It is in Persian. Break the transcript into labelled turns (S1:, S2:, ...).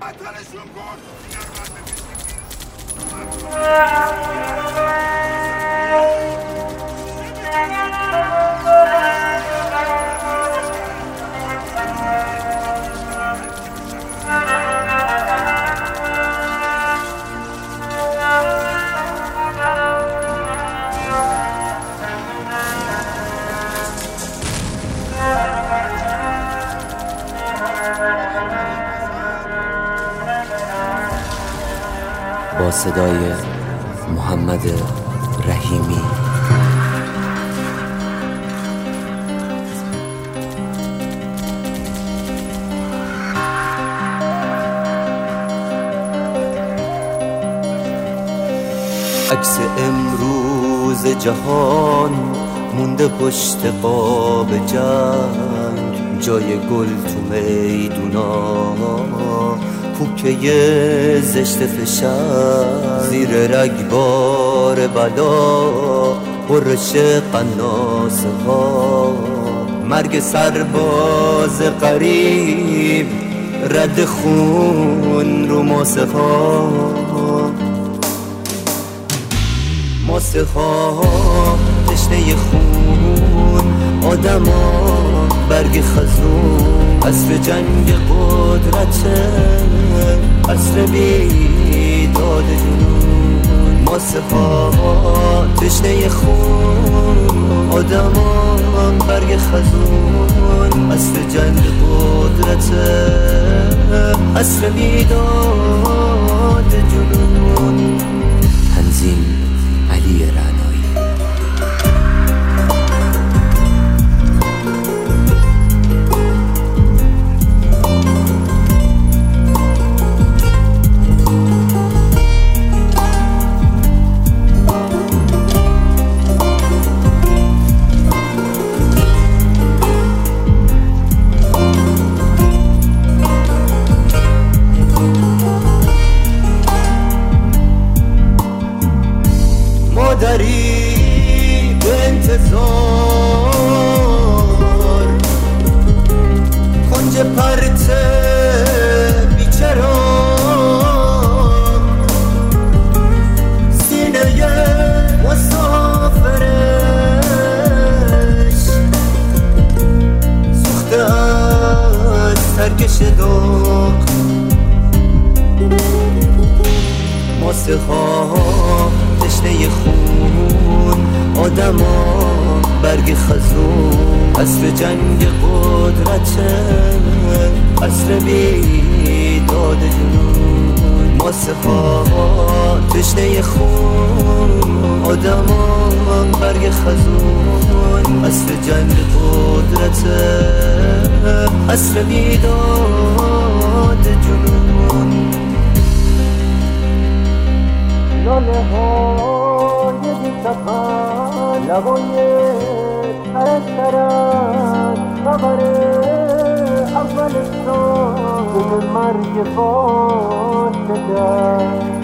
S1: با صدای محمد رحیمی. عکس امروز جهان مونده پشت قاب جنگ، جای گل تو میدونا، پوکه زشت فشن، زیر رگبار بلا، برش قناس ها، مرگ سرباز غریب، رد خون رو ماسه ها، ماسه ها تشنه خون، آدم ها برگ خزون، عصر جنگ قدرته، عصر بیداد جنون، ماسه ها تشنه خون، آدم ها برگ خزون، عصر جنگ قدرته، عصر بیداد جنون. تنظیم علی رعنایی. مادری به انتظار، کنج پرت بیچرا، سینه مسافرش سوخته از سرکش داغ، ماسه ها تشنه خون، آدم ها برگ خزون، عصر جنگ قدرته، عصر بیداد جنون، ماسه ها تشنه خون، آدم ها برگ خزون، عصر جنگ قدرته، عصر بیداد جنون. لاله های بی سخن، لبای ترک ترک، خبر اول سال مرگ فاسده.